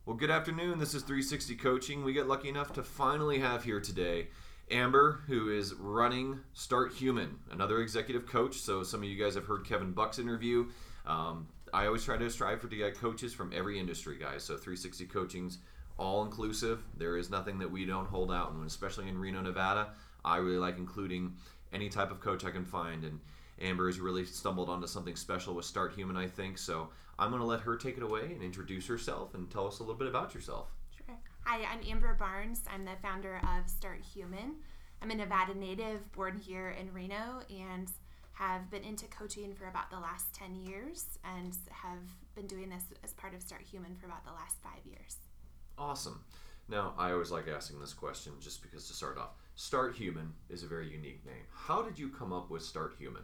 Well, good afternoon. This is 360 Coaching. We get lucky enough to finally have here today Amber, who is running Start Human, another executive coach. So some of you guys have heard Kevin Buck's interview. I always try to strive to get coaches from every industry, guys. So 360 Coaching's all inclusive. There is nothing that we don't hold out, and especially in Reno, Nevada, I really like including any type of coach I can find. And Amber has really stumbled onto something special with Start Human, I think. So I'm going to let her take it away and introduce herself and tell us a little bit about yourself. Sure. Hi, I'm Amber Barnes. I'm the founder of Start Human. I'm a Nevada native, born here in Reno, and have been into coaching for about the last 10 years and have been doing this as part of Start Human for about the last 5 years. Awesome. Now, I always like asking this question just because to start off, Start Human is a very unique name. How did you come up with Start Human?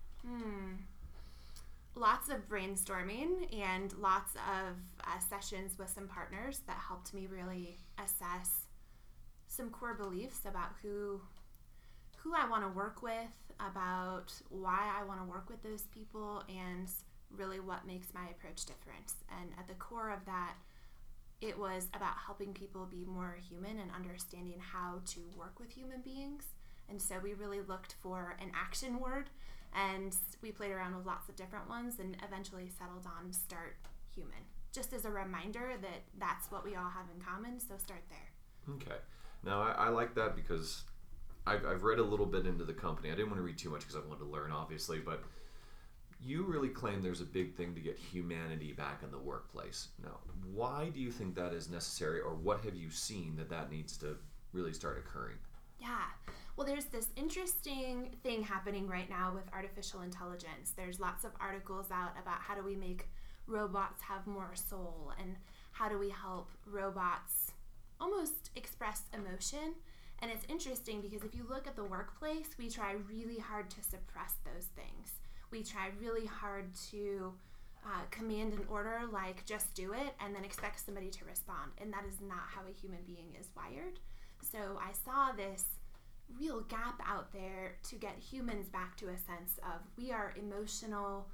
Lots of brainstorming and lots of sessions with some partners that helped me really assess some core beliefs about who I want to work with, about why I want to work with those people, and really what makes my approach different. And at the core of that, it was about helping people be more human and understanding how to work with human beings. And so we really looked for an action word, and we played around with lots of different ones and eventually settled on Start Human. Just as a reminder that that's what we all have in common, so start there. Okay. Now, I like that because I've read a little bit into the company. I didn't want to read too much because I wanted to learn, obviously, but you really claim there's a big thing to get humanity back in the workplace. Now, why do you think that is necessary, or what have you seen that needs to really start occurring? Yeah. Well, there's this interesting thing happening right now with artificial intelligence. There's lots of articles out about how do we make robots have more soul, and how do we help robots almost express emotion. And it's interesting because if you look at the workplace, we try really hard to suppress those things. We try really hard to command an order like just do it and then expect somebody to respond. And that is not how a human being is wired. So I saw this real gap out there to get humans back to a sense of we are emotional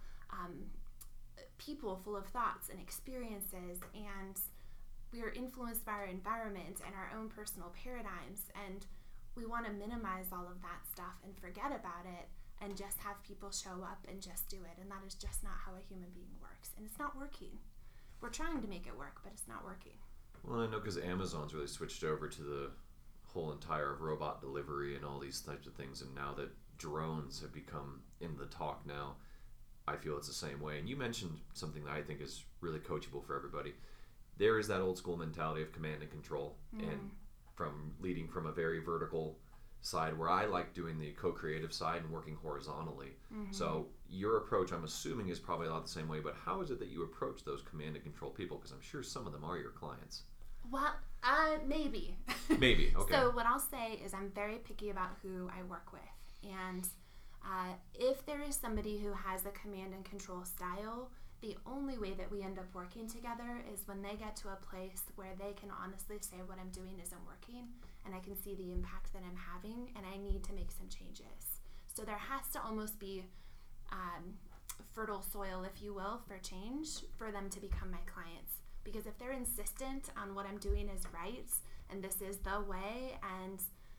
people full of thoughts and experiences, and we are influenced by our environment and our own personal paradigms, and we want to minimize all of that stuff and forget about it and just have people show up and just do it. And that is just not how a human being works, and it's not working. We're trying to make it work, but it's not working. Well, I know because Amazon's really switched over to the whole entire robot delivery and all these types of things, and now that drones have become in the talk now, I feel it's the same way. And you mentioned something that I think is really coachable for everybody. There is that old school mentality of command and control, and from leading from a very vertical side where I like doing the co-creative side and working horizontally. So your approach, I'm assuming, is probably a lot the same way, but how is it that you approach those command and control people? Because I'm sure some of them are your clients. Well, maybe. Maybe, okay. So what I'll say is I'm very picky about who I work with. And if there is somebody who has a command and control style, the only way that we end up working together is when they get to a place where they can honestly say what I'm doing isn't working, and I can see the impact that I'm having, and I need to make some changes. So there has to almost be fertile soil, if you will, for change for them to become my clients. Because if they're insistent on what I'm doing is right, and this is the way, and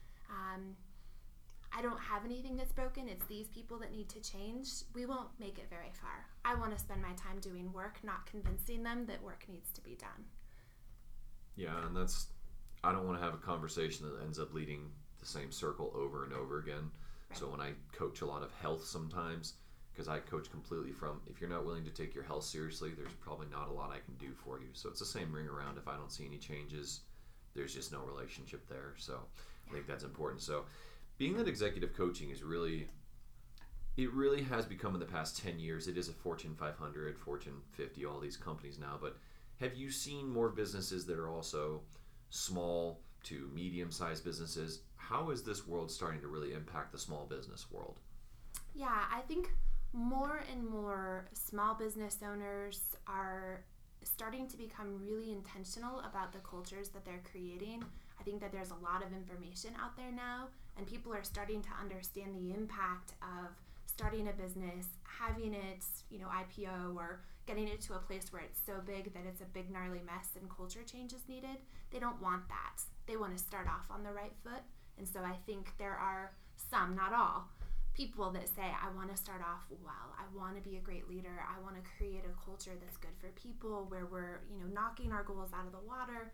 I don't have anything that's broken, it's these people that need to change, we won't make it very far. I want to spend my time doing work, not convincing them that work needs to be done. Yeah, and I don't want to have a conversation that ends up leading the same circle over and over again. Right. So when I coach a lot of health sometimes, because I coach completely from, if you're not willing to take your health seriously, there's probably not a lot I can do for you. So it's the same ring around. If I don't see any changes, there's just no relationship there. So I think that's important. So being that executive coaching is really has become in the past 10 years, it is a Fortune 500, Fortune 50, all these companies now. But have you seen more businesses that are also small to medium-sized businesses? How is this world starting to really impact the small business world? Yeah, I think more and more small business owners are starting to become really intentional about the cultures that they're creating. I think that there's a lot of information out there now, and people are starting to understand the impact of starting a business, having it, IPO, or getting it to a place where it's so big that it's a big gnarly mess and culture change is needed. They don't want that. They want to start off on the right foot. And so I think there are some, not all, people that say, I want to start off well. I want to be a great leader. I want to create a culture that's good for people, where we're, knocking our goals out of the water.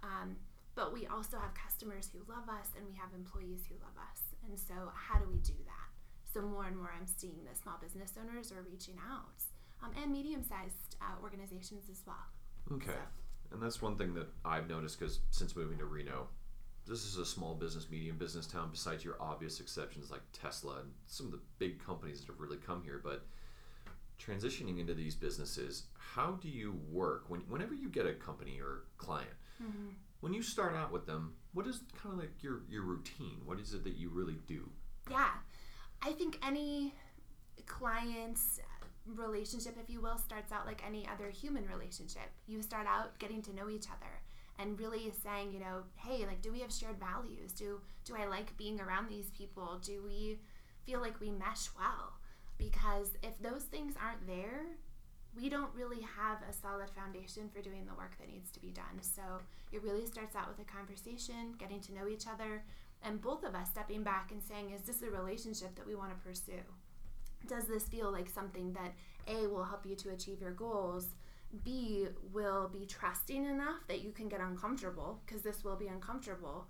But we also have customers who love us, and we have employees who love us. And so how do we do that? So more and more I'm seeing that small business owners are reaching out, and medium-sized organizations as well. Okay. So. And that's one thing that I've noticed, because since moving to Reno, this is a small business, medium business town, besides your obvious exceptions like Tesla and some of the big companies that have really come here. But transitioning into these businesses, how do you work whenever you get a company or client? Mm-hmm. When you start out with them, what is kind of like your routine? What is it that you really do? Yeah, I think any client's relationship, if you will, starts out like any other human relationship. You start out getting to know each other and really saying, hey, like, do we have shared values? Do I like being around these people? Do we feel like we mesh well? Because if those things aren't there, we don't really have a solid foundation for doing the work that needs to be done. So it really starts out with a conversation, getting to know each other, and both of us stepping back and saying, is this a relationship that we want to pursue? Does this feel like something that A, will help you to achieve your goals, B, will be trusting enough that you can get uncomfortable, because this will be uncomfortable,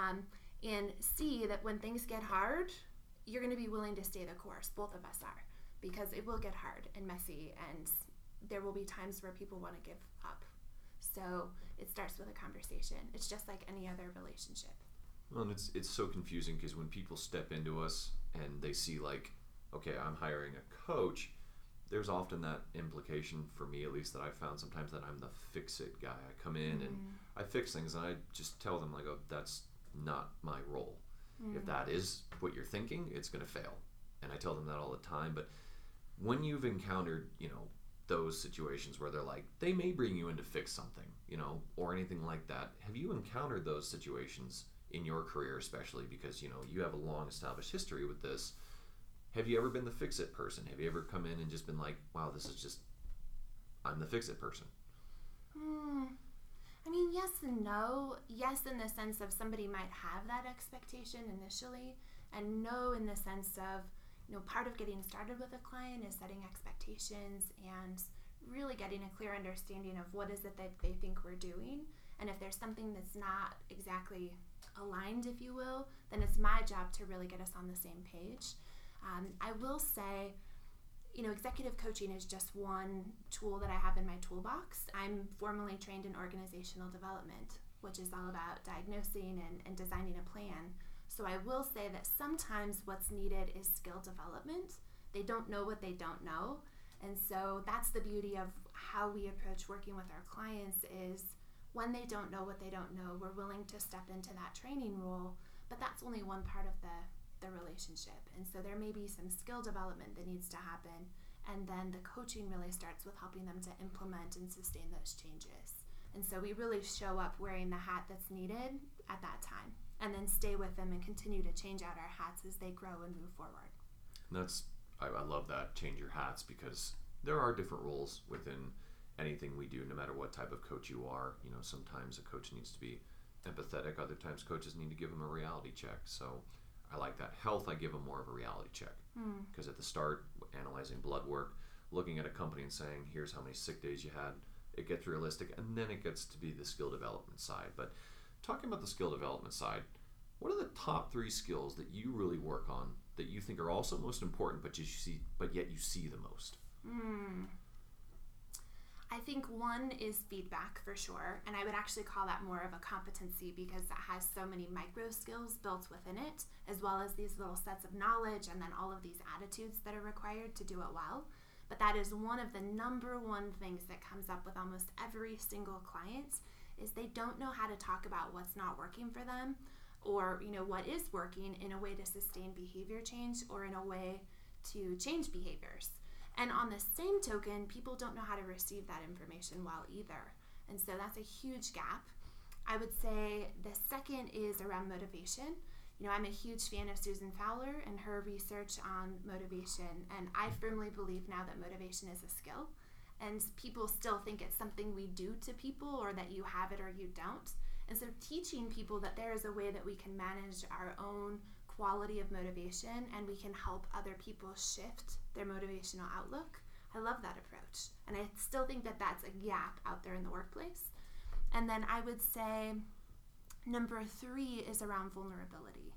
and C, that when things get hard, you're going to be willing to stay the course. Both of us are, because it will get hard and messy, and there will be times where people want to give up. So it starts with a conversation. It's just like any other relationship. Well, and it's so confusing, because when people step into us and they see, like, okay, I'm hiring a coach, there's often that implication, for me at least, that I've found sometimes, that I'm the fix-it guy. I come in and I fix things, and I just tell them, like, oh, that's not my role. If that is what you're thinking, it's going to fail. And I tell them that all the time. But when you've encountered, those situations where they're like, they may bring you in to fix something, or anything like that, have you encountered those situations in your career, especially because, you have a long established history with this? Have you ever been the fix-it person? Have you ever come in and just been like, wow, this is just, I'm the fix-it person? I mean, yes and no. Yes, in the sense of somebody might have that expectation initially, and no in the sense of, part of getting started with a client is setting expectations and really getting a clear understanding of what is it that they think we're doing. And if there's something that's not exactly aligned, if you will, then it's my job to really get us on the same page. I will say, executive coaching is just one tool that I have in my toolbox. I'm formally trained in organizational development, which is all about diagnosing and designing a plan. So I will say that sometimes what's needed is skill development. They don't know what they don't know. And so that's the beauty of how we approach working with our clients, is when they don't know what they don't know, we're willing to step into that training role, but that's only one part of the relationship. And so there may be some skill development that needs to happen, and then the coaching really starts with helping them to implement and sustain those changes. And so we really show up wearing the hat that's needed at that time, and then stay with them and continue to change out our hats as they grow and move forward. And I love that, change your hats, because there are different roles within anything we do, no matter what type of coach you are. Sometimes a coach needs to be empathetic, other times coaches need to give them a reality check. So I like that. Health, I give them more of a reality check, because at the start, analyzing blood work, looking at a company and saying, here's how many sick days you had, it gets realistic, and then it gets to be the skill development side. But talking about the skill development side, what are the top 3 skills that you really work on that you think are also most important, but yet you see the most? I think one is feedback, for sure, and I would actually call that more of a competency, because it has so many micro skills built within it, as well as these little sets of knowledge, and then all of these attitudes that are required to do it well. But that is one of the number one things that comes up with almost every single client, is they don't know how to talk about what's not working for them, or what is working, in a way to sustain behavior change, or in a way to change behaviors. And on the same token, people don't know how to receive that information well either. And so that's a huge gap. I would say the second is around motivation. I'm a huge fan of Susan Fowler and her research on motivation. And I firmly believe now that motivation is a skill. and people still think it's something we do to people, or that you have it or you don't. And so teaching people that there is a way that we can manage our own quality of motivation, and we can help other people shift their motivational outlook. I love that approach. And I still think that that's a gap out there in the workplace. And then I would say number 3 is around vulnerability.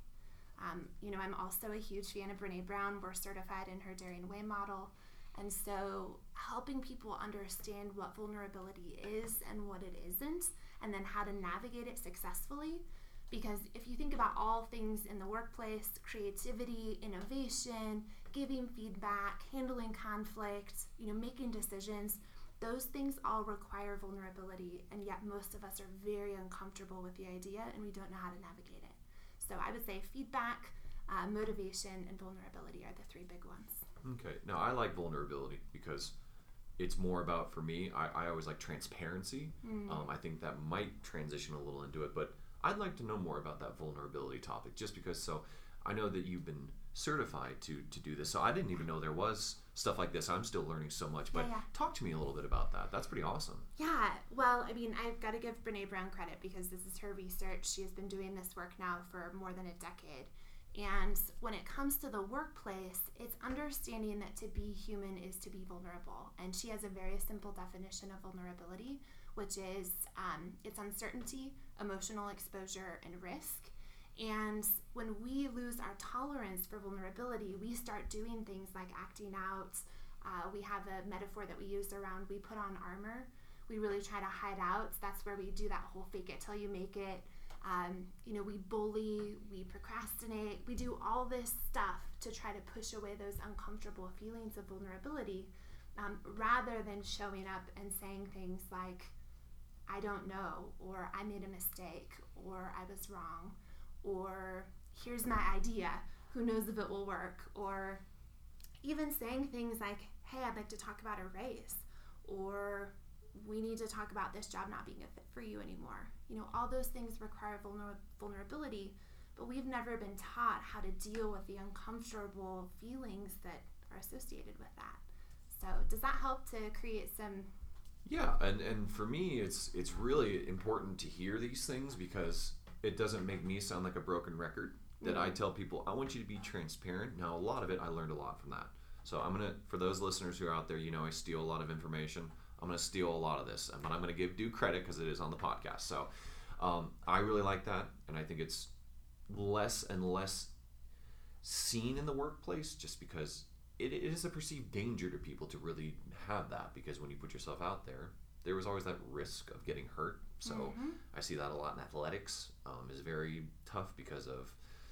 I'm also a huge fan of Brené Brown. We're certified in her Daring Way model. And so helping people understand what vulnerability is and what it isn't, and then how to navigate it successfully. Because if you think about all things in the workplace, creativity, innovation, giving feedback, handling conflict, making decisions, those things all require vulnerability, and yet most of us are very uncomfortable with the idea and we don't know how to navigate it. So I would say feedback, motivation, and vulnerability are the 3 big ones. Okay. Now, I like vulnerability because it's more about, for me, I always like transparency. I think that might transition a little into it, but I'd like to know more about that vulnerability topic, just because, so I know that you've been certified to do this, so I didn't even know there was stuff like this. I'm still learning so much, but talk to me a little bit about that. That's pretty awesome. Yeah, well, I've got to give Brené Brown credit because this is her research. She has been doing this work now for more than a decade. And when it comes to the workplace, it's understanding that to be human is to be vulnerable. And she has a very simple definition of vulnerability, which is it's uncertainty, emotional exposure, and risk. And when we lose our tolerance for vulnerability, we start doing things like acting out. We have a metaphor that we use around we put on armor. We really try to hide out. That's where we do that whole fake it till you make it. We bully, we procrastinate, we do all this stuff to try to push away those uncomfortable feelings of vulnerability, rather than showing up and saying things like, I don't know, or I made a mistake, or I was wrong, or here's my idea, who knows if it will work, or even saying things like, hey, I'd like to talk about a raise, or we need to talk about this job not being a fit for you anymore. All those things require vulnerability, but we've never been taught how to deal with the uncomfortable feelings that are associated with that. So does that help to create some... Yeah, and for me, it's really important to hear these things because it doesn't make me sound like a broken record. That I tell people, I want you to be transparent. Now, a lot of it, I learned a lot from that. So I'm going to, for those listeners who are out there, I steal a lot of information. I'm going to steal a lot of this, but I'm going to give due credit because it is on the podcast. So I really like that, and I think it's less and less seen in the workplace just because it is a perceived danger to people to really have that, because when you put yourself out there was always that risk of getting hurt. So I see that a lot in athletics. Is very tough because of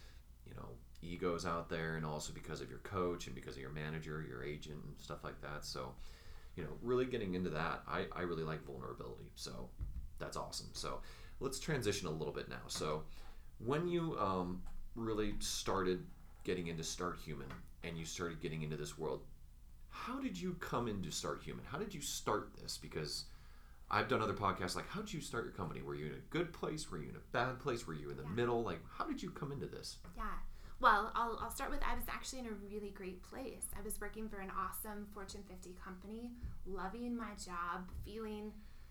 egos out there, and also because of your coach and because of your manager, your agent, and stuff like that. So really getting into that, I really like vulnerability. So that's awesome. So let's transition a little bit now. So when you really started getting into Start Human and you started getting into this world, how did you come into Start Human? How did you start this? Because I've done other podcasts like, how did you start your company? Were you in a good place? Were you in a bad place? Were you in the middle? Like, how did you come into this? Yeah. Well, I'll start with, I was actually in a really great place. I was working for an awesome Fortune 50 company, loving my job, feeling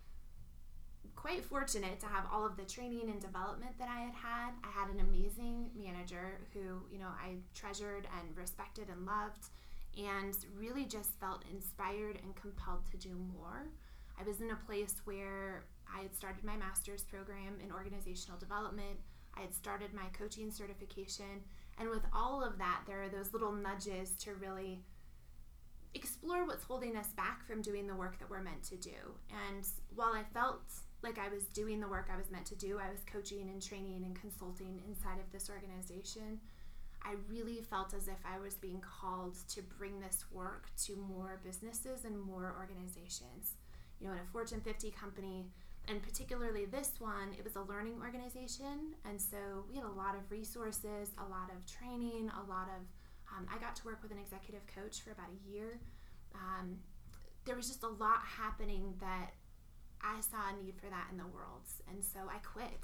quite fortunate to have all of the training and development that I had. I had an amazing manager who, I treasured and respected and loved, and really just felt inspired and compelled to do more. I was in a place where I had started my master's program in organizational development. I had started my coaching certification. And with all of that, there are those little nudges to really explore what's holding us back from doing the work that we're meant to do. And while I felt like I was doing the work I was meant to do, I was coaching and training and consulting inside of this organization, I really felt as if I was being called to bring this work to more businesses and more organizations. In a Fortune 50 company, and particularly this one, it was a learning organization, and so we had a lot of resources, a lot of training, I got to work with an executive coach for about a year. There was just a lot happening that I saw a need for that in the world, and so I quit.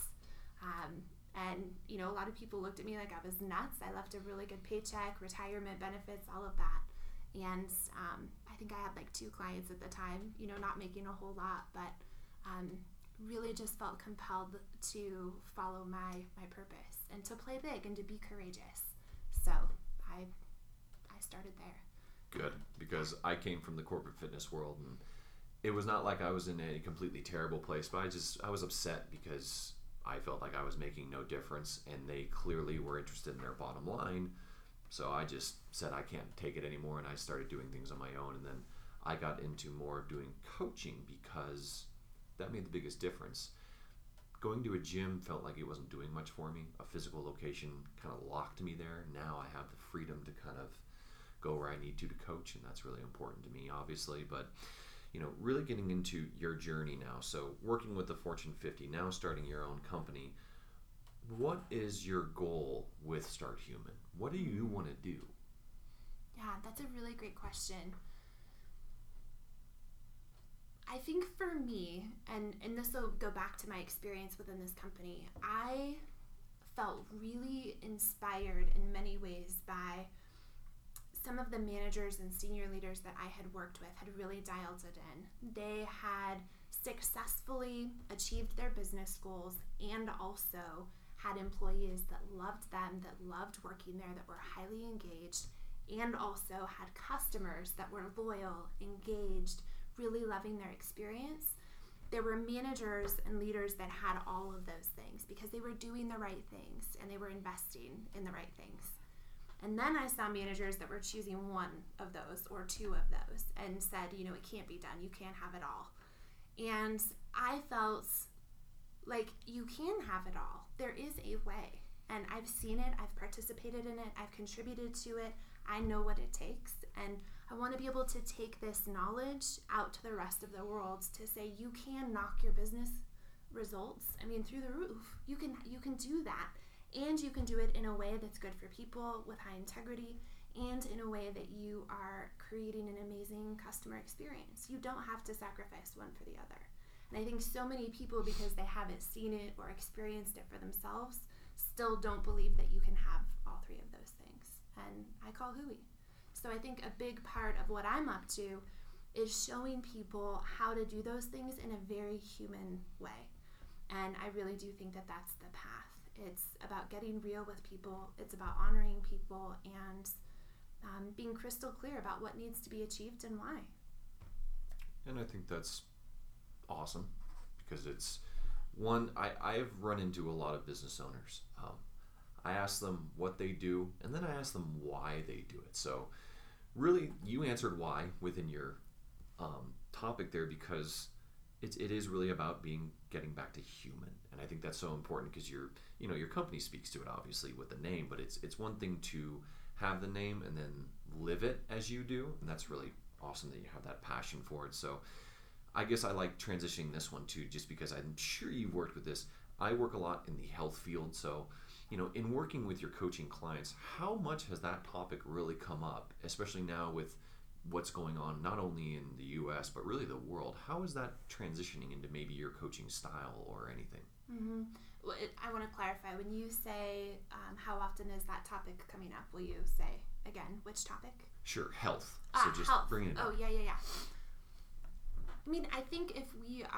And a lot of people looked at me like I was nuts. I left a really good paycheck, retirement benefits, all of that. And I think I had like 2 clients at the time, not making a whole lot, but really just felt compelled to follow my purpose and to play big and to be courageous. So I started there. Good, because I came from the corporate fitness world, and it was not like I was in a completely terrible place, but I was upset because I felt like I was making no difference, and they clearly were interested in their bottom line. So I just said I can't take it anymore, and I started doing things on my own. And then I got into more of doing coaching because that made the biggest difference. Going to a gym felt like it wasn't doing much for me. A physical location kind of locked me there. Now I have the freedom to kind of go where I need to coach, and that's really important to me, obviously. But really getting into your journey now. So working with the Fortune 50, now starting your own company. What is your goal with Start Human? What do you want to do? Yeah, that's a really great question. I think for me, and this will go back to my experience within this company, I felt really inspired in many ways by some of the managers and senior leaders that I had worked with had really dialed it in. They had successfully achieved their business goals and also had employees that loved them, that loved working there, that were highly engaged, and also had customers that were loyal, engaged, really loving their experience. There were managers and leaders that had all of those things because they were doing the right things and they were investing in the right things. And then I saw managers that were choosing 1 of those or 2 of those and said, it can't be done. You can't have it all. And I felt like you can have it all. There is a way. And I've seen it. I've participated in it. I've contributed to it. I know what it takes. And I want to be able to take this knowledge out to the rest of the world to say you can knock your business results, through the roof. You can do that. And you can do it in a way that's good for people with high integrity and in a way that you are creating an amazing customer experience. You don't have to sacrifice one for the other. And I think so many people, because they haven't seen it or experienced it for themselves, still don't believe that you can have all 3 of those things. And I call hooey. So I think a big part of what I'm up to is showing people how to do those things in a very human way. And I really do think that that's the path. It's about getting real with people. It's about honoring people and being crystal clear about what needs to be achieved and why. And I think that's awesome because it's one, I've run into a lot of business owners. I ask them what they do, and then I ask them why they do it. So really, you answered why within your topic there, because it is really about getting back to human. And I think that's so important because your company speaks to it, obviously, with the name, but it's one thing to have the name and then live it as you do, and that's really awesome that you have that passion for it. So I guess I like transitioning this one too, just because I'm sure you've worked with this. I work a lot in the health field, so in working with your coaching clients, how much has that topic really come up, especially now with what's going on not only in the US but really the world? How is that transitioning into maybe your coaching style or anything? Mm-hmm. Well, I want to clarify, when you say how often is that topic coming up, will you say again which topic? Sure, health. So just health. Bringing it up. Oh, yeah. I think if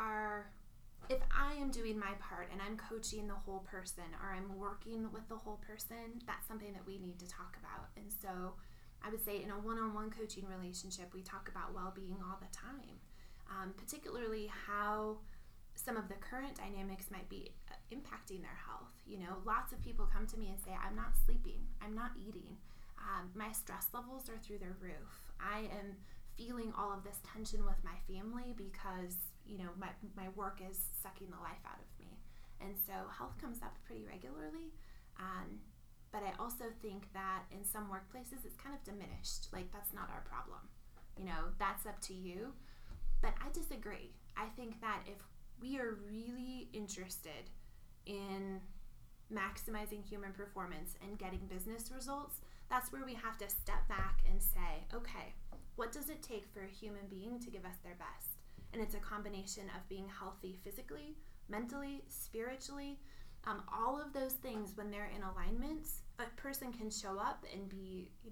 I am doing my part and I'm coaching the whole person or I'm working with the whole person, that's something that we need to talk about. And so I would say in a one-on-one coaching relationship, we talk about well-being all the time, particularly how some of the current dynamics might be impacting their health. Lots of people come to me and say, I'm not sleeping, I'm not eating, my stress levels are through the roof. I am feeling all of this tension with my family because, my work is sucking the life out of me. And so health comes up pretty regularly. But I also think that in some workplaces it's kind of diminished. Like, that's not our problem. That's up to you. But I disagree. I think that if we are really interested in maximizing human performance and getting business results, that's where we have to step back and say, okay, what does it take for a human being to give us their best? And it's a combination of being healthy physically, mentally, spiritually, all of those things. When they're in alignment, a person can show up and be,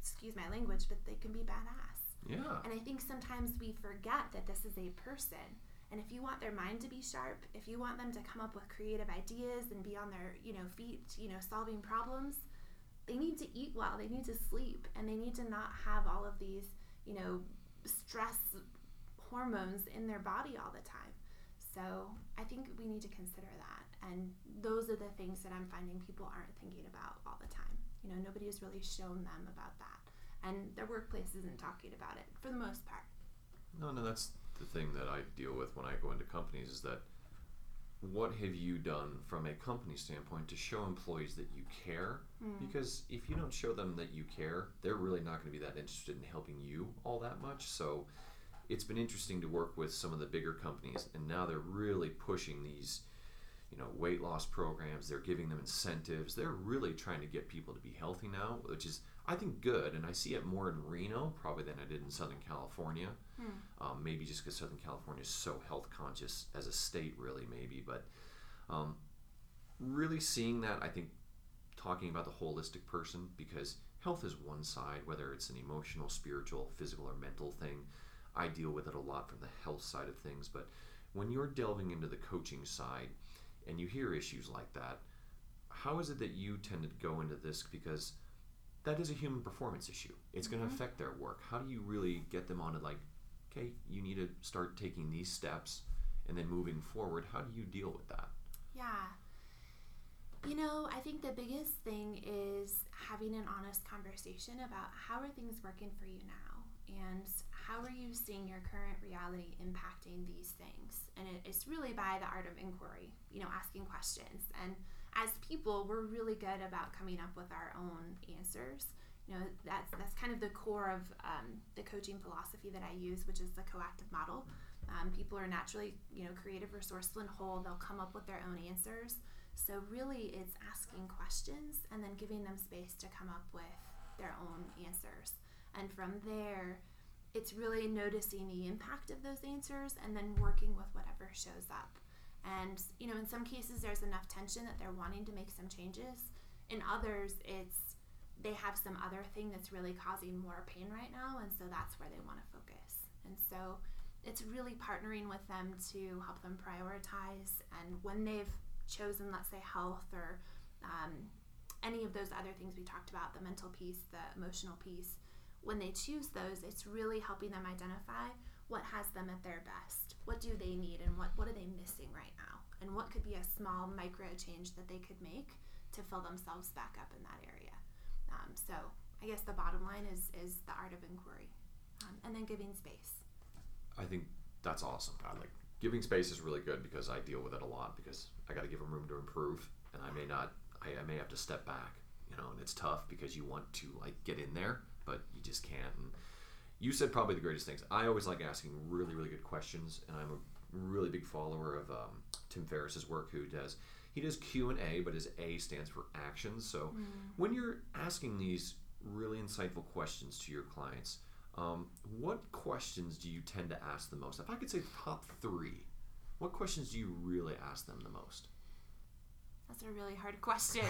excuse my language, but they can be badass. Yeah. And I think sometimes we forget that this is a person. And if you want their mind to be sharp, if you want them to come up with creative ideas and be on their, feet, solving problems, they need to eat well, they need to sleep, and they need to not have all of these, stress hormones in their body all the time. So I think we need to consider that. And those are the things that I'm finding people aren't thinking about all the time. Nobody has really shown them about that. And their workplace isn't talking about it for the most part. No, that's the thing that I deal with when I go into companies is that what have you done from a company standpoint to show employees that you care? Because if you don't show them that you care, they're really not going to be that interested in helping you all that much. So it's been interesting to work with some of the bigger companies, and now they're really pushing these weight loss programs. They're giving them incentives. They're really trying to get people to be healthy now, which is, I think, good. And I see it more in Reno probably than I did in Southern California. Maybe just because Southern California is so health conscious as a state, really, maybe. But really seeing that, I think, talking about the holistic person, because health is one side, whether it's an emotional, spiritual, physical, or mental thing. I deal with it a lot from the health side of things. But when you're delving into the coaching side and you hear issues like that, how is it that you tend to go into this? Because that is a human performance issue. It's going to affect their work. How do you really get them on to okay, you need to start taking these steps and then moving forward? How do you deal with that? Yeah. I think the biggest thing is having an honest conversation about how are things working for you now, and how are you seeing your current reality impacting these things? And it's really by the art of inquiry, asking questions. And as people, we're really good about coming up with our own answers. That's kind of the core of the coaching philosophy that I use, which is the coactive model. People are naturally, creative, resourceful, and whole. They'll come up with their own answers. So really, it's asking questions and then giving them space to come up with their own answers. And from there, it's really noticing the impact of those answers and then working with whatever shows up. And, in some cases, there's enough tension that they're wanting to make some changes. In others, it's they have some other thing that's really causing more pain right now, and so that's where they want to focus. And so it's really partnering with them to help them prioritize. And when they've chosen, let's say, health or any of those other things we talked about, the mental piece, the emotional piece, when they choose those, it's really helping them identify what has them at their best. What do they need, and what are they missing right now? And what could be a small micro change that they could make to fill themselves back up in that area? So I guess the bottom line is the art of inquiry, and then giving space. I think that's awesome. Giving space is really good, because I deal with it a lot, because I got to give them room to improve, and I may have to step back, and it's tough because you want to get in there, but you just can't. And you said probably the greatest things. I always like asking really, really good questions, and I'm a really big follower of Tim Ferriss's work, he does Q&A, but his A stands for actions. So when you're asking these really insightful questions to your clients, what questions do you tend to ask the most? If I could say top 3, what questions do you really ask them the most? That's a really hard question.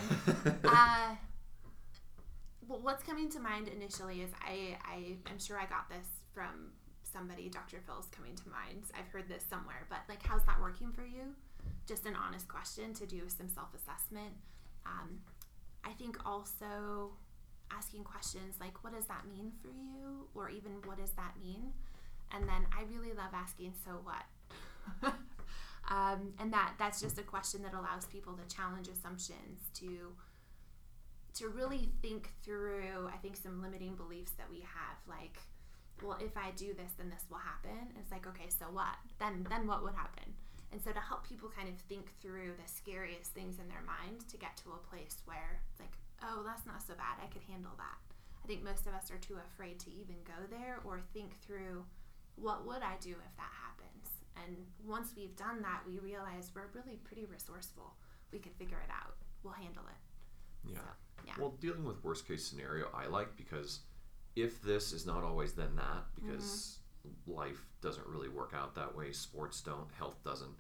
Well, what's coming to mind initially is I'm sure I got this from somebody. Dr. Phil's coming to mind. I've heard this somewhere, but how's that working for you? Just an honest question to do some self-assessment. I think also asking questions like, what does that mean for you? Or even, what does that mean? And then I really love asking, so what? And that's just a question that allows people to challenge assumptions, to really think through, I think, some limiting beliefs that we have, like, well, if I do this, then this will happen. And it's okay, so what? Then what would happen? And so to help people kind of think through the scariest things in their mind to get to a place where it's oh, that's not so bad, I could handle that. I think most of us are too afraid to even go there or think through, what would I do if that happens? And once we've done that, we realize we're really pretty resourceful. We can figure it out. We'll handle it. Yeah. So, yeah. Well, dealing with worst case scenario, I like, because if this is not always, then that, because life doesn't really work out that way. Sports don't, health doesn't.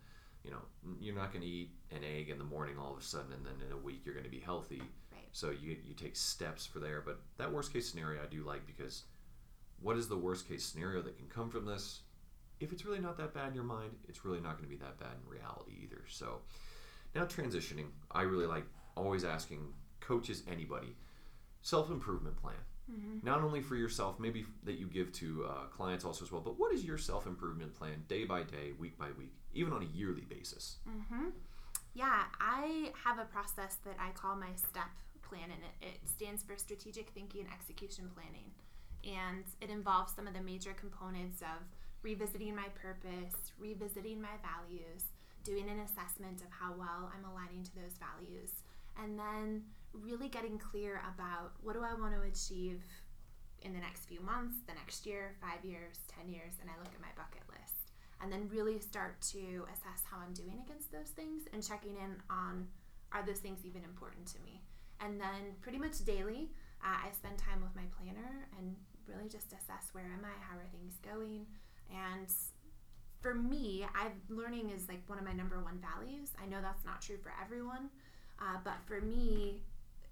you're not going to eat an egg in the morning all of a sudden, and then in a week you're going to be healthy. Right. So you take steps for there. But that worst case scenario I do like, because what is the worst case scenario that can come from this? If it's really not that bad in your mind, it's really not going to be that bad in reality either. So now transitioning, I really like always asking coaches, anybody, self-improvement plan. Mm-hmm. Not only for yourself, maybe that you give to clients also as well, but what is your self-improvement plan day by day, week by week, even on a yearly basis? Mm-hmm. Yeah, I have a process that I call my STEP plan, and it stands for Strategic Thinking Execution Planning. And it involves some of the major components of revisiting my purpose, revisiting my values, doing an assessment of how well I'm aligning to those values, and then really getting clear about what do I want to achieve in the next few months, the next year, 5 years, 10 years, and I look at my bucket list. And then really start to assess how I'm doing against those things and checking in on, are those things even important to me? And then pretty much daily, I spend time with my planner and really just assess, where am I, how are things going? And for me, learning is like one of my number one values. I know that's not true for everyone, but for me,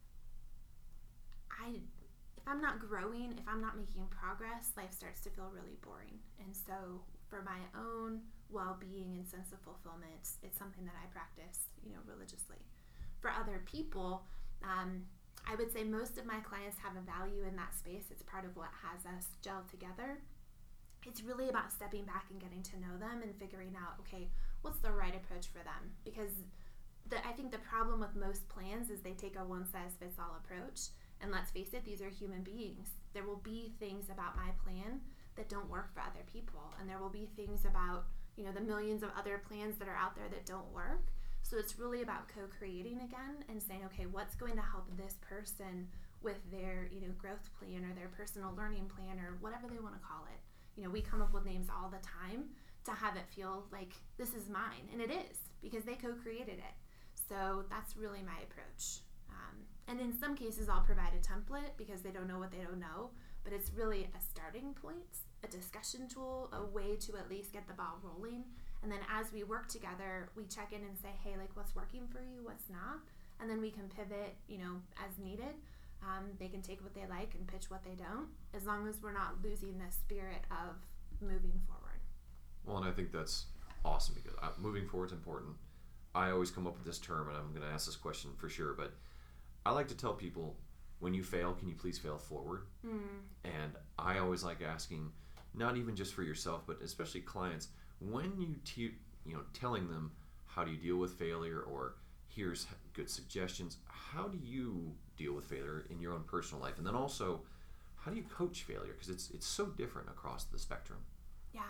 if I'm not growing, if I'm not making progress, life starts to feel really boring. And so for my own well-being and sense of fulfillment, it's something that I practice, religiously. For other people, I would say most of my clients have a value in that space. It's part of what has us gel together. It's really about stepping back and getting to know them and figuring out, okay, what's the right approach for them? Because I think the problem with most plans is they take a one-size-fits-all approach. And let's face it, these are human beings. There will be things about my plan that don't work for other people. And there will be things about, the millions of other plans that are out there that don't work. So it's really about co-creating again and saying, okay, what's going to help this person with their, growth plan or their personal learning plan or whatever they want to call it. We come up with names all the time to have it feel like this is mine. And it is, because they co-created it. So that's really my approach. And in some cases, I'll provide a template because they don't know what they don't know. But it's really a starting point, a discussion tool, a way to at least get the ball rolling. And then as we work together, we check in and say, hey, like, what's working for you, what's not? And then we can pivot, as needed. They can take what they like and pitch what they don't, as long as we're not losing the spirit of moving forward. Well, and I think that's awesome, because moving forward is important. I always come up with this term, and I'm going to ask this question for sure, but I like to tell people, when you fail, can you please fail forward? And I always like asking, not even just for yourself, but especially clients, when telling them how do you deal with failure, or here's good suggestions, how do you deal with failure in your own personal life? And then also, how do you coach failure? Because it's so different across the spectrum. Yeah.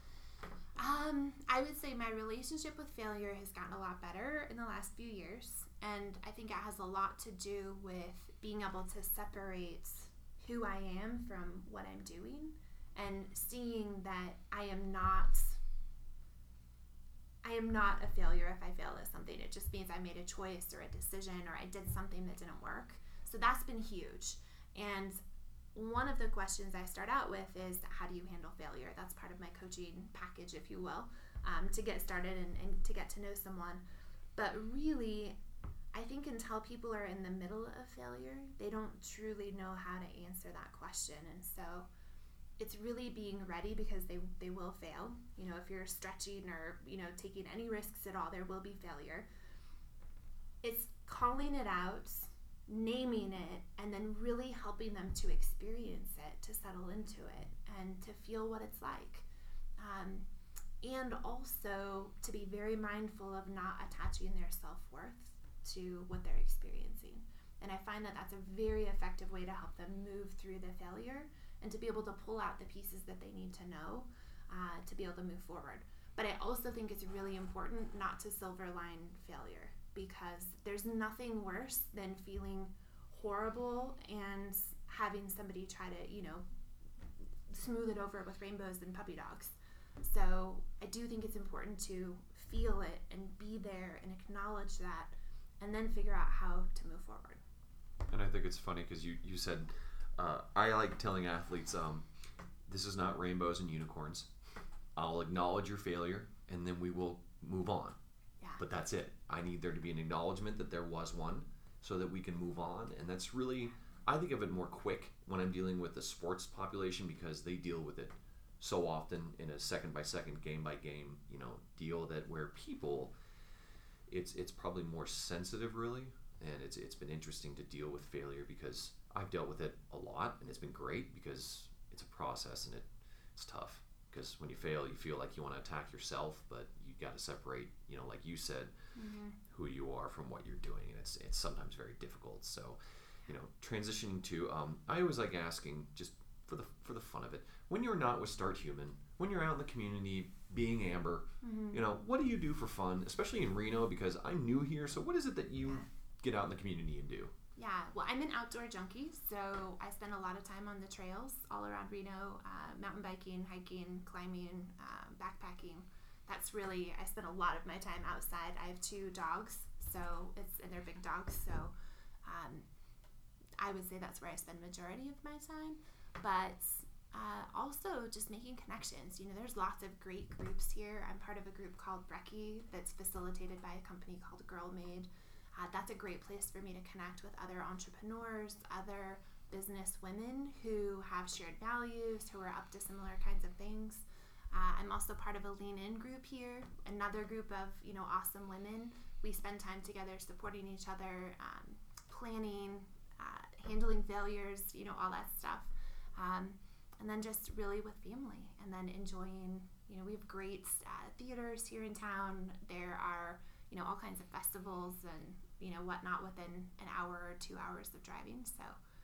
I would say my relationship with failure has gotten a lot better in the last few years. And I think it has a lot to do with being able to separate who I am from what I'm doing, and seeing that I am not a failure if I fail at something. It just means I made a choice or a decision, or I did something that didn't work. So that's been huge. And one of the questions I start out with is, how do you handle failure? That's part of my coaching package, if you will, to get started and to get to know someone. But really, I think until people are in the middle of failure, they don't truly know how to answer that question. And so it's really being ready, because they will fail. If you're stretching or, taking any risks at all, there will be failure. It's calling it out, naming it, and then really helping them to experience it, to settle into it, and to feel what it's like. And also to be very mindful of not attaching their self-worth to what they're experiencing. And I find that that's a very effective way to help them move through the failure and to be able to pull out the pieces that they need to know to be able to move forward. But I also think it's really important not to silver line failure, because there's nothing worse than feeling horrible and having somebody try to, smooth it over with rainbows and puppy dogs. So I do think it's important to feel it and be there and acknowledge that, and then figure out how to move forward. And I think it's funny because you said, I like telling athletes, this is not rainbows and unicorns. I'll acknowledge your failure, and then we will move on. But that's it. I need there to be an acknowledgement that there was one so that we can move on. And that's really, I think of it more quick when I'm dealing with the sports population because they deal with it so often in a second by second, game by game, deal that where people, it's probably more sensitive really. And it's been interesting to deal with failure because I've dealt with it a lot and it's been great because it's a process and it's tough. Because when you fail, you feel like you want to attack yourself, but you got to separate, like you said, who you are from what you're doing, and it's sometimes very difficult. So, transitioning to, I always like asking, just for the fun of it, when you're not with Start Human, when you're out in the community, being Amber, what do you do for fun, especially in Reno? Because I'm new here, so what is it that you get out in the community and do? Yeah, well, I'm an outdoor junkie, so I spend a lot of time on the trails all around Reno, mountain biking, hiking, climbing, backpacking. That's really, I spend a lot of my time outside. I have 2 dogs, and they're big dogs, so I would say that's where I spend majority of my time. But also just making connections. There's lots of great groups here. I'm part of a group called Breckie that's facilitated by a company called Girl Made. That's a great place for me to connect with other entrepreneurs, other business women who have shared values, who are up to similar kinds of things. I'm also part of a Lean In group here, another group of awesome women. We spend time together supporting each other, planning, handling failures, all that stuff. And then just really with family, and then enjoying, we have great theaters here in town. There are all kinds of festivals and whatnot within an hour or 2 hours of driving. So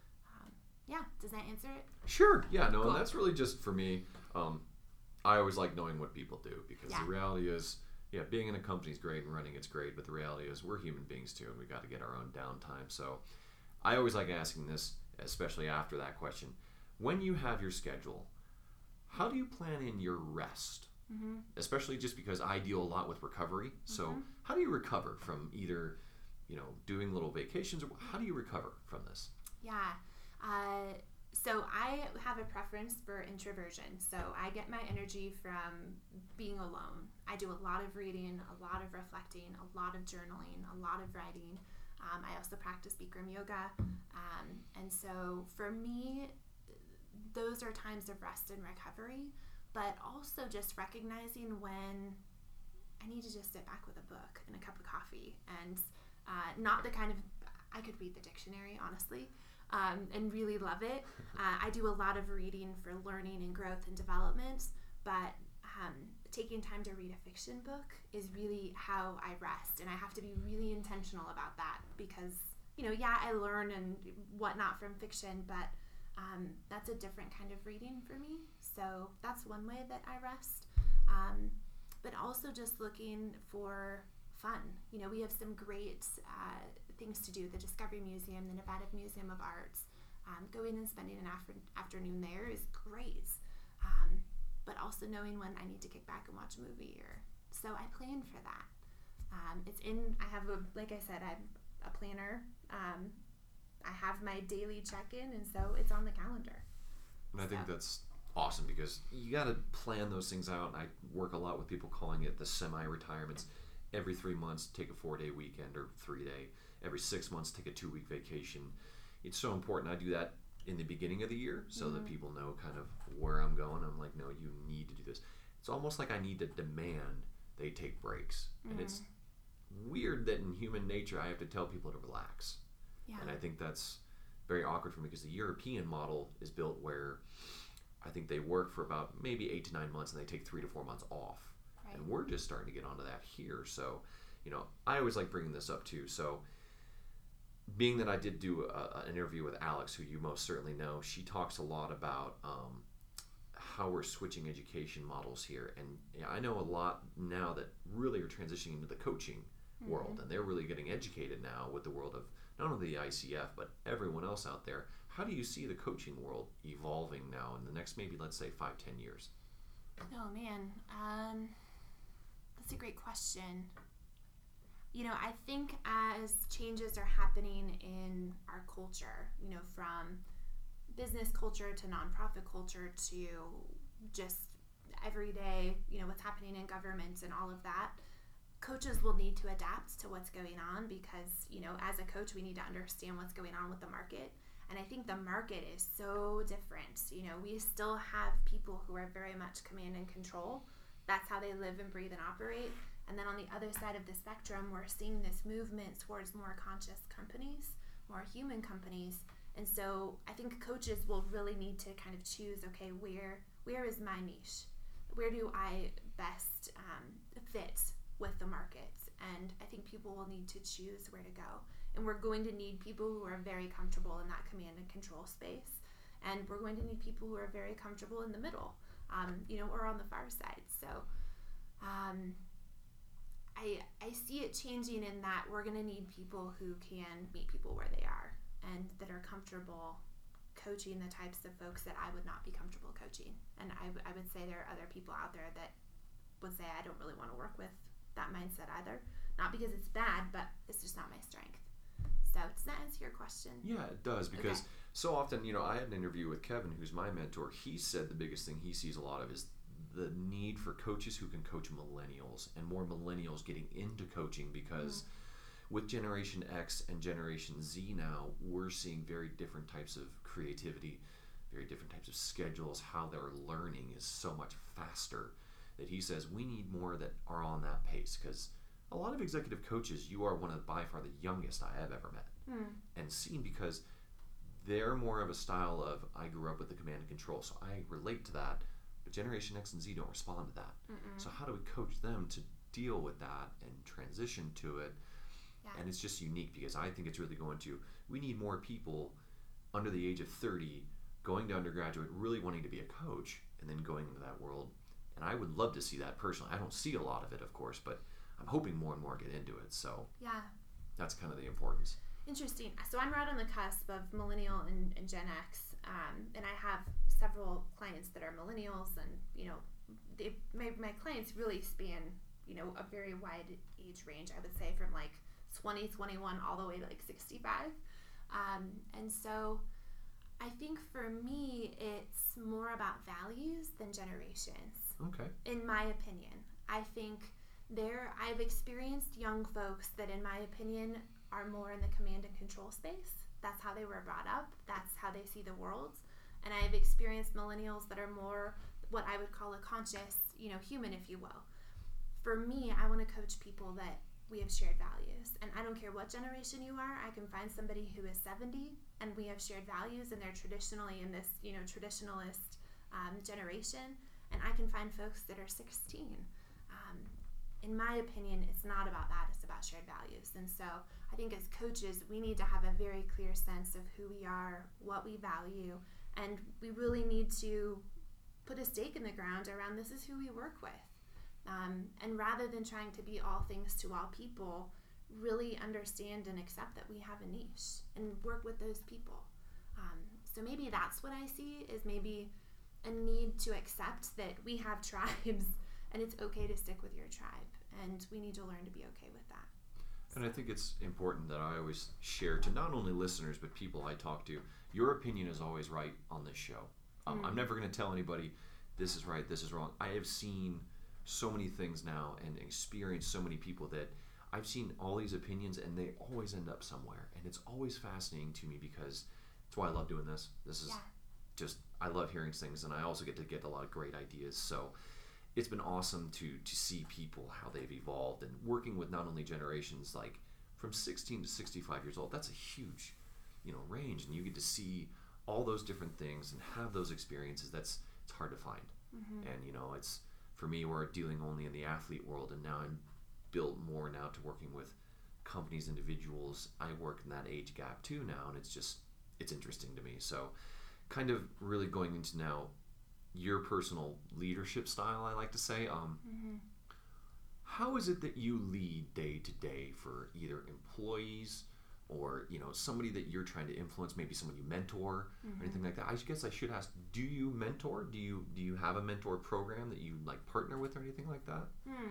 does that answer it? Sure. Yeah, no, Cool. And that's really just for me. I always like knowing what people do because the reality is, being in a company is great and running it's great, but the reality is we're human beings too, and we got to get our own downtime. So I always like asking this, especially after that question. When you have your schedule, how do you plan in your rest? Mm-hmm. Especially just because I deal a lot with recovery. So how do you recover from either, doing little vacations, or how do you recover from this? Yeah. So I have a preference for introversion. So I get my energy from being alone. I do a lot of reading, a lot of reflecting, a lot of journaling, a lot of writing. I also practice Bikram yoga. And so for me, those are times of rest and recovery, but also just recognizing when I need to just sit back with a book and a cup of coffee, and not the kind of, I could read the dictionary, honestly, and really love it. I do a lot of reading for learning and growth and development, but taking time to read a fiction book is really how I rest, and I have to be really intentional about that because, I learn and whatnot from fiction, but that's a different kind of reading for me. So that's one way that I rest. But also just looking for fun. We have some great things to do. The Discovery Museum, the Nevada Museum of Arts. Going and spending an afternoon there is great. But also knowing when I need to kick back and watch a movie. So I plan for that. Like I said, I'm a planner. I have my daily check-in, and so it's on the calendar. And I think that's awesome because you got to plan those things out. I work a lot with people calling it the semi-retirements. Every 3 months, take a 4-day weekend or 3-day. Every 6 months, take a 2-week vacation. It's so important. I do that in the beginning of the year so that people know kind of where I'm going. I'm like, no, you need to do this. It's almost like I need to demand they take breaks. And it's weird that in human nature, I have to tell people to relax. Yeah. And I think that's very awkward for me because the European model is built where I think they work for about maybe 8 to 9 months and they take 3 to 4 months off. Right. And we're just starting to get onto that here. So, I always like bringing this up too. So, being that I did do an interview with Alex, who you most certainly know, she talks a lot about how we're switching education models here. And I know a lot now that really are transitioning into the coaching world, and they're really getting educated now with the world of not only the ICF, but everyone else out there. How do you see the coaching world evolving now in the next maybe, let's say, 5-10 years? Oh, man. That's a great question. I think as changes are happening in our culture, from business culture to nonprofit culture to just everyday, what's happening in government and all of that, coaches will need to adapt to what's going on because, as a coach, we need to understand what's going on with the market. And I think the market is so different. We still have people who are very much command and control. That's how they live and breathe and operate. And then on the other side of the spectrum, we're seeing this movement towards more conscious companies, more human companies. And so I think coaches will really need to kind of choose, okay, where is my niche? Where do I best fit with the market? And I think people will need to choose where to go. And we're going to need people who are very comfortable in that command and control space. And we're going to need people who are very comfortable in the middle, or on the far side. So I see it changing in that we're going to need people who can meet people where they are and that are comfortable coaching the types of folks that I would not be comfortable coaching. And I would say there are other people out there that would say I don't really want to work with that mindset either. Not because it's bad, but it's just not my strength. So does that answer your question? Yeah, it does, because so often, I had an interview with Kevin, who's my mentor. He said the biggest thing he sees a lot of is the need for coaches who can coach millennials and more millennials getting into coaching, because with Generation X and Generation Z now, we're seeing very different types of creativity, very different types of schedules. How they're learning is so much faster that he says we need more that are on that pace, because a lot of executive coaches, you are one of by far the youngest I have ever met and seen, because they're more of a style of, I grew up with the command and control, so I relate to that, but Generation X and Z don't respond to that. So how do we coach them to deal with that and transition to it? And it's just unique, because I think it's really going to, we need more people under the age of 30 going to undergraduate, really wanting to be a coach, and then going into that world. And I would love to see that personally. I don't see a lot of it, of course, but I'm hoping more and more get into it. So that's kind of the importance. Interesting. So I'm right on the cusp of millennial and Gen X, and I have several clients that are millennials, and my clients really span a very wide age range. I would say from like 20, 21 all the way to like 65, and so I think for me it's more about values than generations. Okay. In my opinion, I think I've experienced young folks that in my opinion are more in the command and control space. That's how they were brought up. That's how they see the world. And I've experienced millennials that are more what I would call a conscious, human, if you will. For me, I want to coach people that we have shared values. And I don't care what generation you are. I can find somebody who is 70 and we have shared values and they're traditionally in this, traditionalist generation. And I can find folks that are 16. In my opinion, it's not about that. It's about shared values. And so I think as coaches, we need to have a very clear sense of who we are, what we value, and we really need to put a stake in the ground around this is who we work with. And rather than trying to be all things to all people, really understand and accept that we have a niche and work with those people. So maybe that's what I see, is maybe a need to accept that we have tribes and it's okay to stick with your tribe, and we need to learn to be okay with that. And I think it's important that I always share to not only listeners but people I talk to, your opinion is always right on this show. I'm never going to tell anybody this is right, this is wrong. I have seen so many things now and experienced so many people that I've seen all these opinions and they always end up somewhere. And it's always fascinating to me, because it's why I love doing this. This is just, I love hearing things, and I also get to get a lot of great ideas. So it's been awesome to see people, how they've evolved, and working with not only generations like from 16 to 65 years old. That's a huge, range, and you get to see all those different things and have those experiences. It's hard to find. And it's, for me, we're dealing only in the athlete world, and now I'm built more now to working with companies, individuals. I work in that age gap too now, and it's interesting to me. So kind of really going into now your personal leadership style, I like to say. How is it that you lead day to day for either employees or somebody that you're trying to influence, maybe someone you mentor or anything like that? I guess I should ask, do you mentor? Do you have a mentor program that you partner with or anything like that?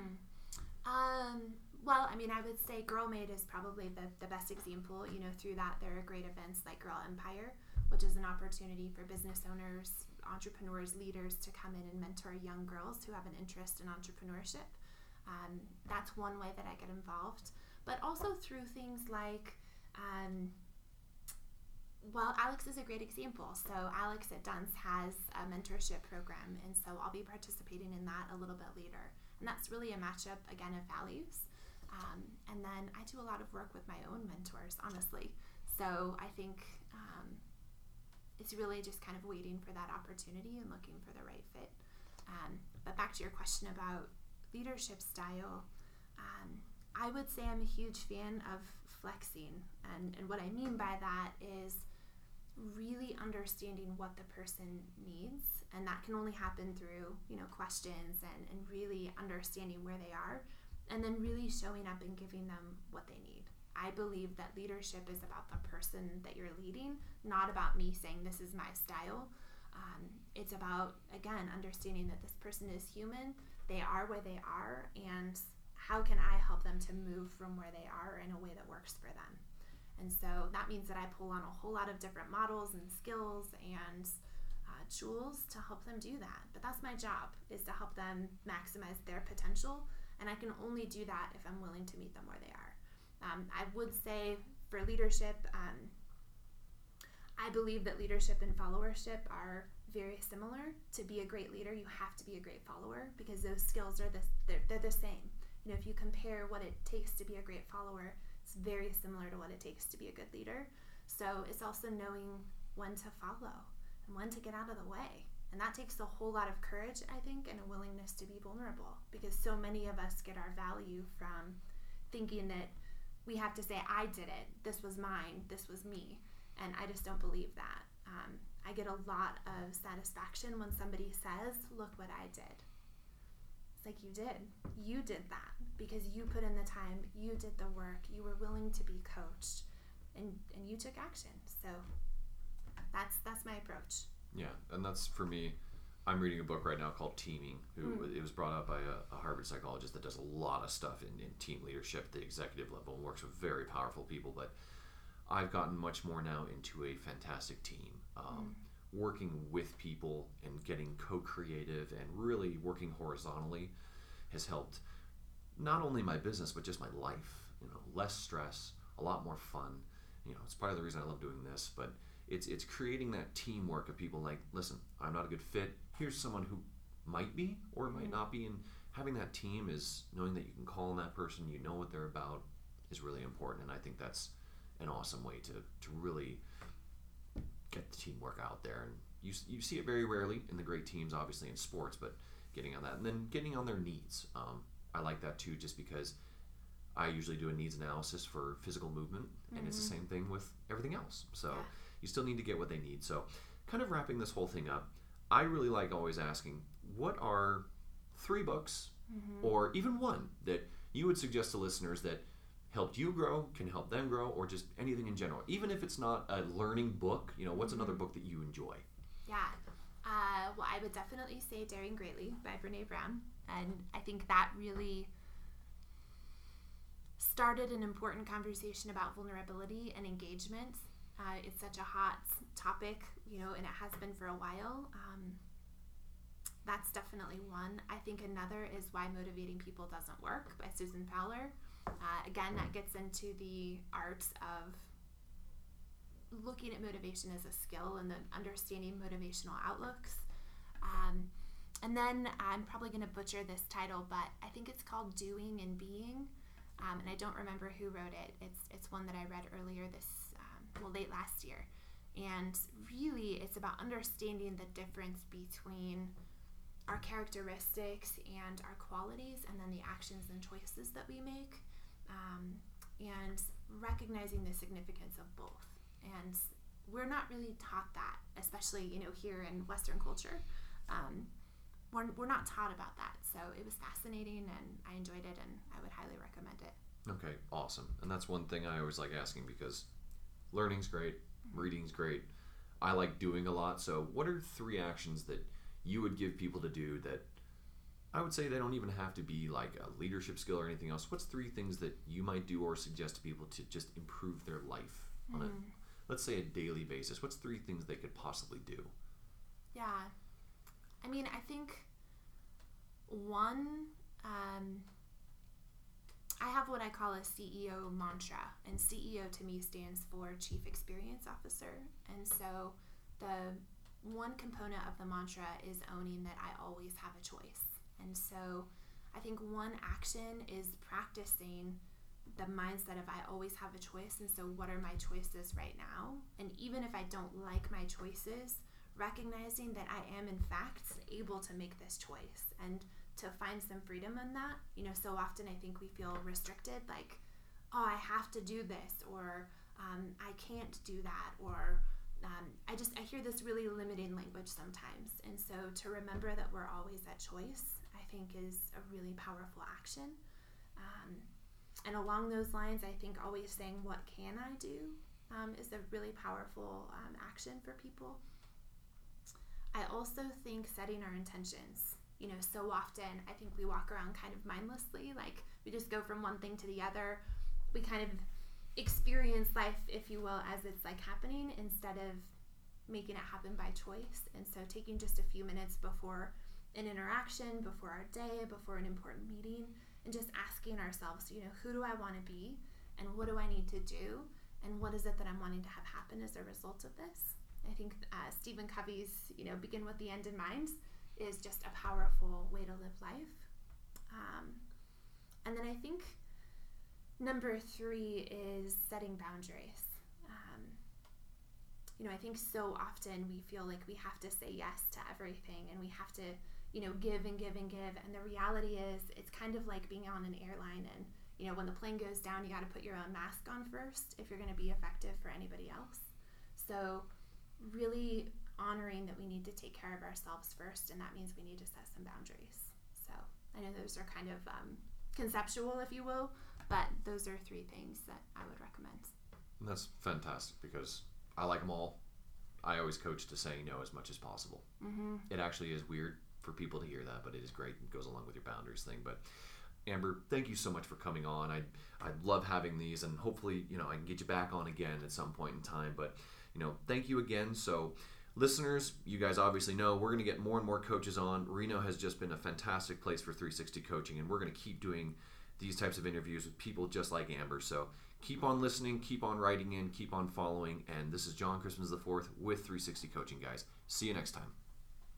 Well, I mean, I would say GirlMade is probably the best example. Through that, there are great events like Girl Empire, which is an opportunity for business owners, entrepreneurs, leaders to come in and mentor young girls who have an interest in entrepreneurship. That's one way that I get involved. But also through things like, Alex is a great example. So Alex at Dunce has a mentorship program, and so I'll be participating in that a little bit later. And that's really a matchup, again, of values. And then I do a lot of work with my own mentors, honestly. So I think it's really just kind of waiting for that opportunity and looking for the right fit. But back to your question about leadership style, I would say I'm a huge fan of flexing. And what I mean by that is really understanding what the person needs. And that can only happen through, questions and really understanding where they are. And then really showing up and giving them what they need. I believe that leadership is about the person that you're leading, not about me saying this is my style. It's about, again, understanding that this person is human, they are where they are, and how can I help them to move from where they are in a way that works for them. And so that means that I pull on a whole lot of different models and skills and tools to help them do that. But that's my job, is to help them maximize their potential, and I can only do that if I'm willing to meet them where they are. I would say for leadership, I believe that leadership and followership are very similar. To be a great leader, you have to be a great follower, because those skills are they're the same. If you compare what it takes to be a great follower, it's very similar to what it takes to be a good leader. So it's also knowing when to follow and when to get out of the way. And that takes a whole lot of courage, I think, and a willingness to be vulnerable, because so many of us get our value from thinking that we have to say, I did it, this was mine, this was me. And I just don't believe that. I get a lot of satisfaction when somebody says, look what I did. It's like, you did that because you put in the time, you did the work, you were willing to be coached, and you took action. So that's my approach. Yeah, and that's, for me, I'm reading a book right now called Teaming. It was brought up by a Harvard psychologist that does a lot of stuff in team leadership at the executive level and works with very powerful people. But I've gotten much more now into a fantastic team, working with people and getting co-creative and really working horizontally has helped not only my business but just my life. Less stress, a lot more fun. It's part of the reason I love doing this, but it's creating that teamwork of people like, listen, I'm not a good fit. Here's someone who might be or might not be, and having that team is knowing that you can call on that person, you know what they're about, is really important. And I think that's an awesome way to really get the teamwork out there. And you see it very rarely in the great teams, obviously in sports, but getting on that and then getting on their needs. I like that too, just because I usually do a needs analysis for physical movement, and it's the same thing with everything else. So you still need to get what they need. So kind of wrapping this whole thing up, I really like always asking, what are 3 books or even one that you would suggest to listeners that helped you grow, can help them grow, or just anything in general? Even if it's not a learning book, what's another book that you enjoy? Yeah. Well, I would definitely say Daring Greatly by Brene Brown. And I think that really started an important conversation about vulnerability and engagement. It's such a hot topic, and it has been for a while. That's definitely one. I think another is Why Motivating People Doesn't Work by Susan Fowler. Again, that gets into the art of looking at motivation as a skill and then understanding motivational outlooks. And then I'm probably going to butcher this title, but I think it's called Doing and Being. And I don't remember who wrote it. It's one that I read earlier late last year. And really, it's about understanding the difference between our characteristics and our qualities, and then the actions and choices that we make, and recognizing the significance of both. And we're not really taught that, especially here in Western culture. We're not taught about that. So it was fascinating, and I enjoyed it, and I would highly recommend it. Okay, awesome. And that's one thing I always like asking, because learning's great, reading's great. I like doing a lot. So what are 3 actions that you would give people to do that I would say they don't even have to be like a leadership skill or anything else? What's 3 things that you might do or suggest to people to just improve their life on a, let's say, a daily basis? What's 3 things they could possibly do? Yeah. I mean, I think one, I have what I call a CEO mantra, and CEO to me stands for Chief Experience Officer. And so the one component of the mantra is owning that I always have a choice. And so I think one action is practicing the mindset of I always have a choice, and so what are my choices right now? And even if I don't like my choices, recognizing that I am in fact able to make this choice and to find some freedom in that. So often I think we feel restricted, like, oh, I have to do this, or I can't do that, or I hear this really limiting language sometimes. And so to remember that we're always at choice, I think is a really powerful action. And along those lines, I think always saying, what can I do, is a really powerful action for people. I also think setting our intentions. So often I think we walk around kind of mindlessly, like we just go from one thing to the other. We kind of experience life, if you will, as it's like happening instead of making it happen by choice. And so taking just a few minutes before an interaction, before our day, before an important meeting, and just asking ourselves, who do I want to be, and what do I need to do, and what is it that I'm wanting to have happen as a result of this? I think Stephen Covey's, begin with the end in mind is just a powerful way to live life. And then I think number 3 is setting boundaries. I think so often we feel like we have to say yes to everything, and we have to, give and give and give. And the reality is it's kind of like being on an airline, and, when the plane goes down, you got to put your own mask on first if you're going to be effective for anybody else. So really honoring that we need to take care of ourselves first, and that means we need to set some boundaries. So I know those are kind of conceptual, if you will, but those are 3 things that I would recommend. And that's fantastic because I like them all. I always coach to saying no as much as possible. Mm-hmm. It actually is weird for people to hear that, but it is great. It goes along with your boundaries thing. But Amber, thank you so much for coming on. I love having these, and hopefully, I can get you back on again at some point in time. But, thank you again. So listeners, you guys obviously know we're going to get more and more coaches on. Reno has just been a fantastic place for 360 coaching, and we're going to keep doing these types of interviews with people just like Amber. So keep on listening, keep on writing in, keep on following. And this is John Christmas IV with 360 Coaching, guys. See you next time.